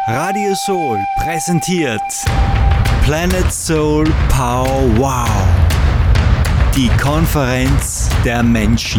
Radio Soul präsentiert Planet Soul Power Wow. Die Konferenz der Menschen.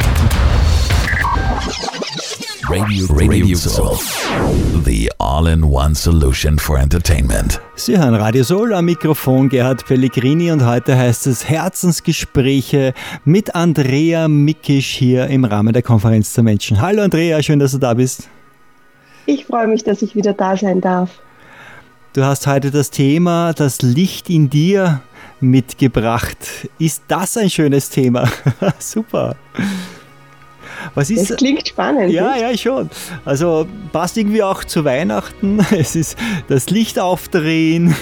Radio Soul. The all-in-one solution for entertainment. Sie hören Radio Soul, am Mikrofon Gerhard Pellegrini und heute heißt es Herzensgespräche mit Andrea Mikisch hier im Rahmen der Konferenz der Menschen. Hallo Andrea, schön, dass du da bist. Ich freue mich, dass ich wieder da sein darf. Du hast heute das Thema das Licht in dir mitgebracht. Ist das ein schönes Thema? Super. Was ist, das klingt spannend. Ja, ja, schon. Also passt irgendwie auch zu Weihnachten. Es ist das Licht aufdrehen,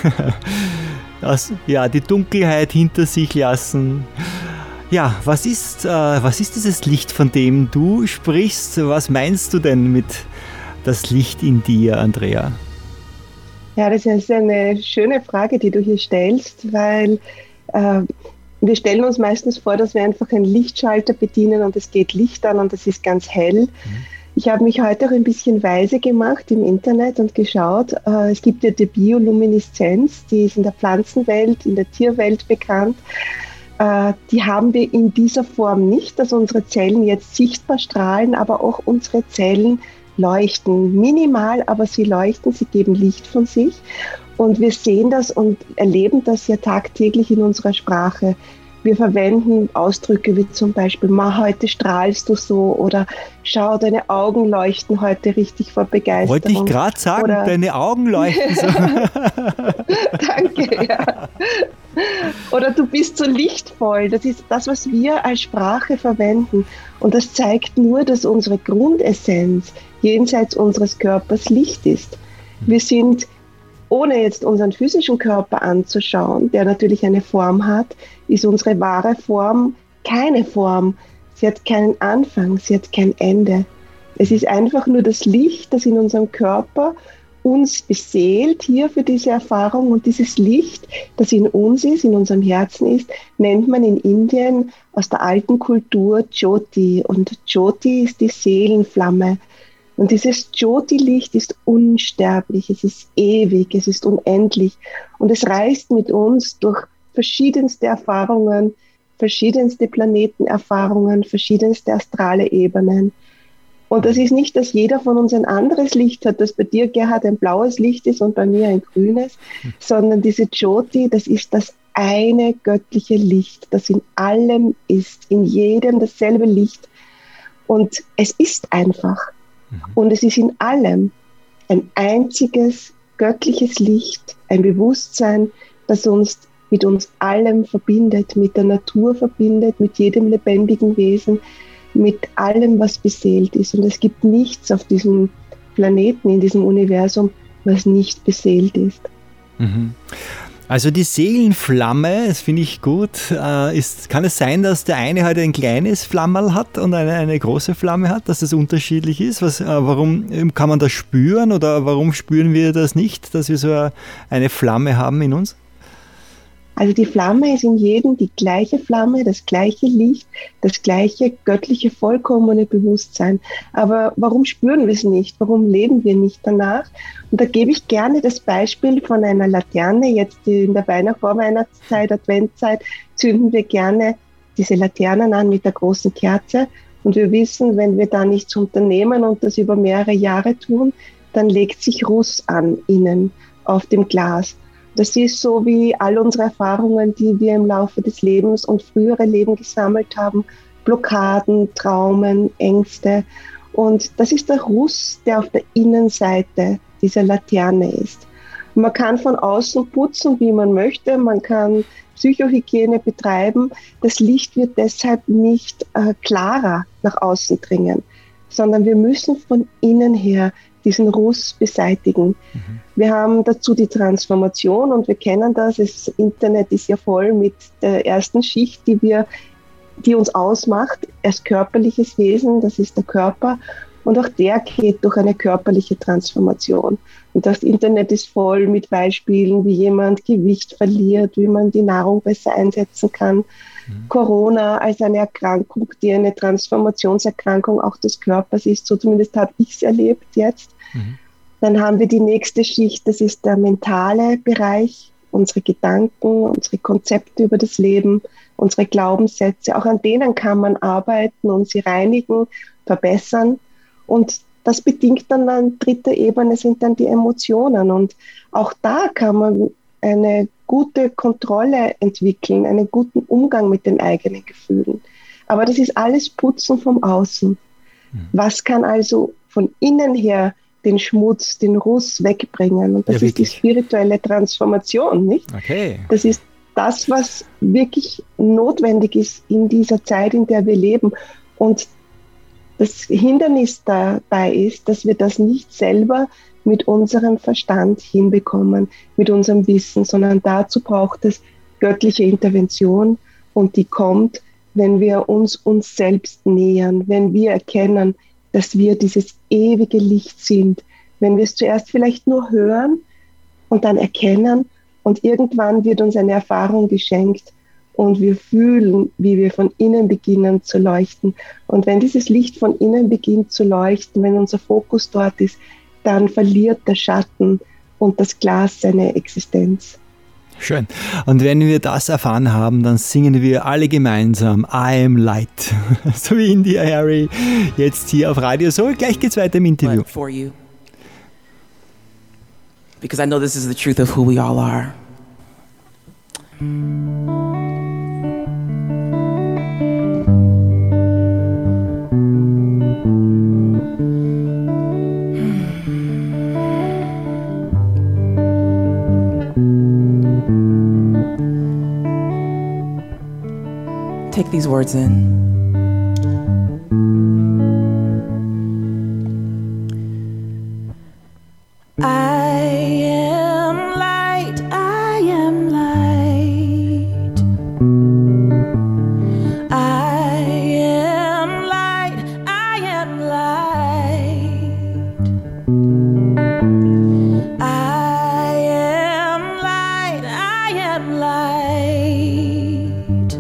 die Dunkelheit hinter sich lassen. Ja, was ist dieses Licht, von dem du sprichst? Was meinst du denn mit das Licht in dir, Andrea? Ja, das ist eine schöne Frage, die du hier stellst, weil wir stellen uns meistens vor, dass wir einfach einen Lichtschalter bedienen und es geht Licht an und es ist ganz hell. Ich habe mich heute auch ein bisschen weise gemacht im Internet und geschaut, es gibt ja die Biolumineszenz, die ist in der Pflanzenwelt, in der Tierwelt bekannt. Die haben wir in dieser Form nicht, dass unsere Zellen jetzt sichtbar strahlen, aber auch unsere Zellen leuchten. Minimal, aber sie leuchten, sie geben Licht von sich. Und wir sehen das und erleben das ja tagtäglich in unserer Sprache. Wir verwenden Ausdrücke wie zum Beispiel, heute strahlst du so, oder schau, deine Augen leuchten heute richtig vor Begeisterung. Wollte ich gerade sagen, oder deine Augen leuchten so. Danke, ja. Oder du bist so lichtvoll. Das ist das, was wir als Sprache verwenden. Und das zeigt nur, dass unsere Grundessenz jenseits unseres Körpers Licht ist. Wir sind, ohne jetzt unseren physischen Körper anzuschauen, der natürlich eine Form hat, ist unsere wahre Form keine Form. Sie hat keinen Anfang, sie hat kein Ende. Es ist einfach nur das Licht, das in unserem Körper uns beseelt hier für diese Erfahrung, und dieses Licht, das in uns ist, in unserem Herzen ist, nennt man in Indien aus der alten Kultur Jyoti, und Jyoti ist die Seelenflamme. Und dieses Jyoti-Licht ist unsterblich, es ist ewig, es ist unendlich und es reist mit uns durch verschiedenste Erfahrungen, verschiedenste Planetenerfahrungen, verschiedenste astrale Ebenen. Und das ist nicht, dass jeder von uns ein anderes Licht hat, dass bei dir, Gerhard, ein blaues Licht ist und bei mir ein grünes, sondern diese Jyoti, das ist das eine göttliche Licht, das in allem ist, in jedem dasselbe Licht. Und es ist einfach. Und es ist in allem ein einziges göttliches Licht, ein Bewusstsein, das uns mit uns allem verbindet, mit der Natur verbindet, mit jedem lebendigen Wesen, mit allem, was beseelt ist. Und es gibt nichts auf diesem Planeten, in diesem Universum, was nicht beseelt ist. Also die Seelenflamme, das finde ich gut, kann es sein, dass der eine halt ein kleines Flammerl hat und eine große Flamme hat, dass das unterschiedlich ist? Warum kann man das spüren oder warum spüren wir das nicht, dass wir so eine Flamme haben in uns? Also die Flamme ist in jedem die gleiche Flamme, das gleiche Licht, das gleiche göttliche, vollkommene Bewusstsein. Aber warum spüren wir es nicht? Warum leben wir nicht danach? Und da gebe ich gerne das Beispiel von einer Laterne. Jetzt in der Vorweihnachtszeit, Adventzeit, zünden wir gerne diese Laternen an mit der großen Kerze. Und wir wissen, wenn wir da nichts unternehmen und das über mehrere Jahre tun, dann legt sich Ruß an innen auf dem Glas. Das ist so wie all unsere Erfahrungen, die wir im Laufe des Lebens und frühere Leben gesammelt haben. Blockaden, Traumen, Ängste. Und das ist der Ruß, der auf der Innenseite dieser Laterne ist. Man kann von außen putzen, wie man möchte. Man kann Psychohygiene betreiben. Das Licht wird deshalb nicht klarer nach außen dringen, sondern wir müssen von innen her diesen Ruß beseitigen. Wir haben dazu die Transformation und wir kennen das. Das Internet ist ja voll mit der ersten Schicht, die uns ausmacht, als körperliches Wesen, das ist der Körper. Und auch der geht durch eine körperliche Transformation. Und das Internet ist voll mit Beispielen, wie jemand Gewicht verliert, wie man die Nahrung besser einsetzen kann. Corona als eine Erkrankung, die eine Transformationserkrankung auch des Körpers ist. So zumindest habe ich es erlebt jetzt. Dann haben wir die nächste Schicht, das ist der mentale Bereich, unsere Gedanken, unsere Konzepte über das Leben, unsere Glaubenssätze. Auch an denen kann man arbeiten und sie reinigen, verbessern. Und das bedingt dann an dritter Ebene sind dann die Emotionen. Und auch da kann man eine gute Kontrolle entwickeln, einen guten Umgang mit den eigenen Gefühlen. Aber das ist alles Putzen vom Außen. Was kann also von innen her den Schmutz, den Ruß wegbringen? Und das ist die spirituelle Transformation, nicht? Okay. Das ist das, was wirklich notwendig ist in dieser Zeit, in der wir leben. Und das Hindernis dabei ist, dass wir das nicht selber mit unserem Verstand hinbekommen, mit unserem Wissen, sondern dazu braucht es göttliche Intervention und die kommt, wenn wir uns selbst nähern, wenn wir erkennen, dass wir dieses ewige Licht sind, wenn wir es zuerst vielleicht nur hören und dann erkennen und irgendwann wird uns eine Erfahrung geschenkt und wir fühlen, wie wir von innen beginnen zu leuchten. Und wenn dieses Licht von innen beginnt zu leuchten, wenn unser Fokus dort ist, dann verliert der Schatten und das Glas seine Existenz. Schön. Und wenn wir das erfahren haben, dann singen wir alle gemeinsam I Am Light. So wie India Harry jetzt hier auf Radio Soul. Gleich geht's weiter im Interview. But for you. Because I know this is the truth of who we all are. Take these words in. I am light, I am light. I am light, I am light. I am light, I am light.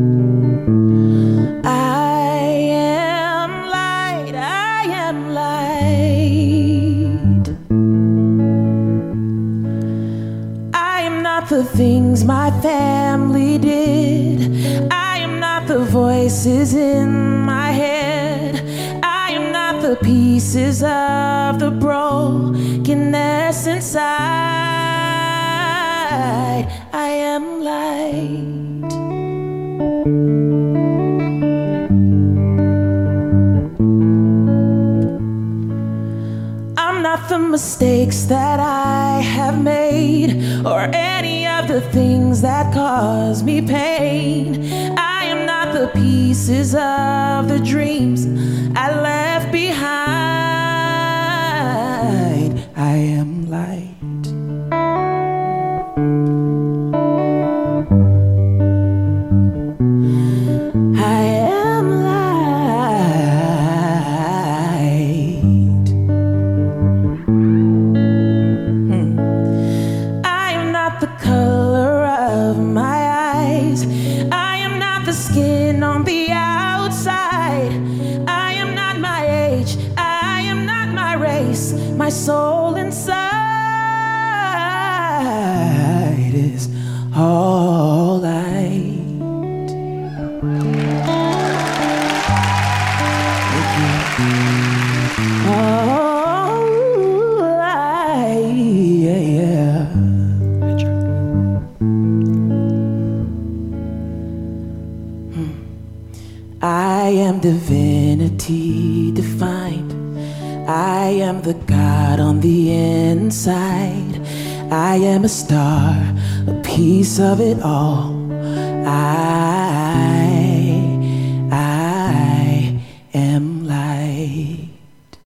I am light, I am light. I am not the things my family did. I am not the voices in my head. I am not the pieces of the brokenness inside. I am light. I'm not the mistakes that I have made or any of the things that cause me pain. I am not the pieces of the dreams I left behind. I am light. I am light. I am not the color of my eyes. I am not the skin on the outside. I am not my age. I am not my race. My soul inside is all light. Oh, light, yeah, yeah. I am divinity defined. I am the God on the inside. I am a star, a piece of it all. I am